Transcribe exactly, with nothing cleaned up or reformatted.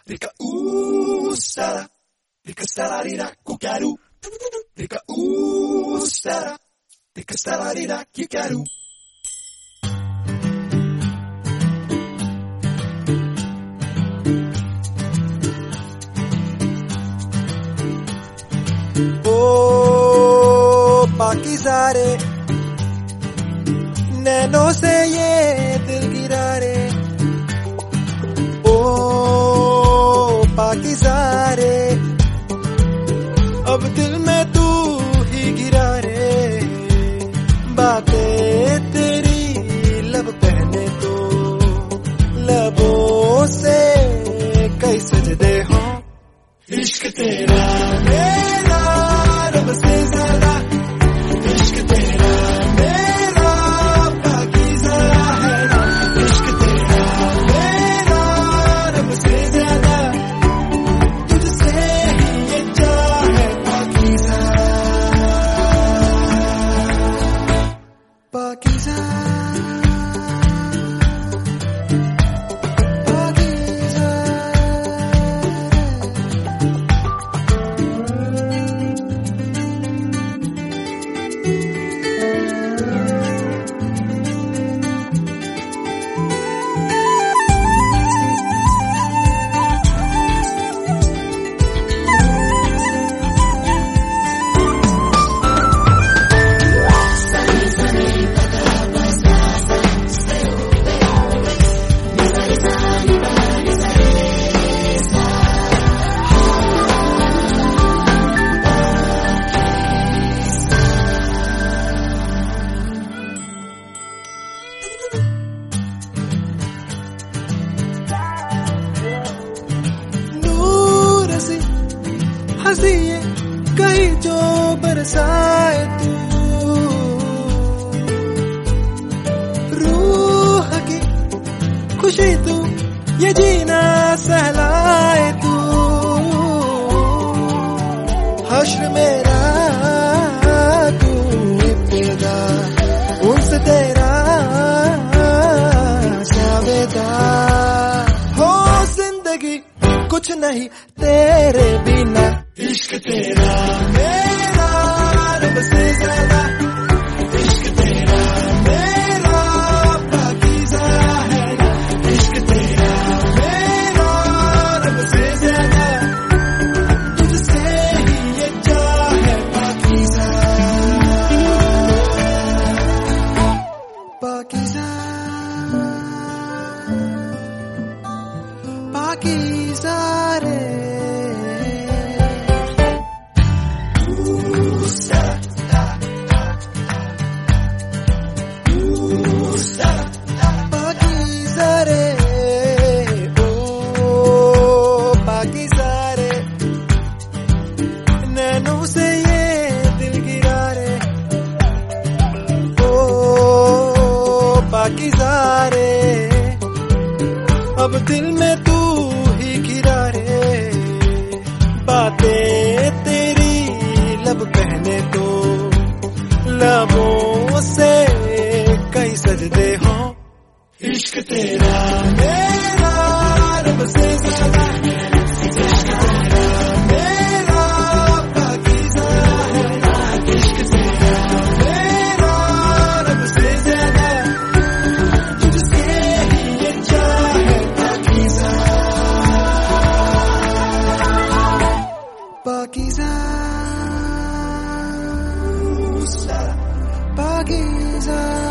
Rika ooh sara, rika sara rira kukaru. Rika ooh sara, rika sara rira kukaru. ओ पाकीज़ा रे, नैनों से ये दिल गिरा रे. ओ पाकीज़ा रे, अब दिल में तू ही गिरा रे. बातें तेरी लब पहने तो लबों से कई सजदे हों. इश्क तेरा मेरा रब से ज्यादा, इश्क तेरा मेरा पाकीज़ा है ना. इश्क तेरा मेरा रब से ज्यादा, तुझसे ही ये चाहे पाकीज़ा. पाकीज़ा हंसी कहीं जो बरसाए तू, रूह की खुशी तू ये जीना सहलाए तू. हश्र मेरा तू इब्तिदा, उनसे तेरा जावेदा. हो जिंदगी कुछ नहीं तेरे बिना. इश्क तेरा मेरा रब से ज्यादा, इश्क तेरा मेरा पाकीज़ा है ना. इश्क तेरा मेरा रब से ज्यादा, तुझसे ही ये चाहे पाकीज़ा. पाकीज़ा पाकीज़ा रे. नैनों से ये दिल गिरा रे. ओ पाकीज़ा रे, अब दिल में तू ही गिरा रे. बातें तेरी लब पहने तो लबों से कई सजदे हों. इश्क तेरा मेरा रब से ज्यादा, इश्क तेरा मेरा पाकीज़ा है ना. इश्क तेरा मेरा रब से ज्यादा, तुझसे ही ये चाहे पाकीज़ा. पाकीज़ा पाकीज़ा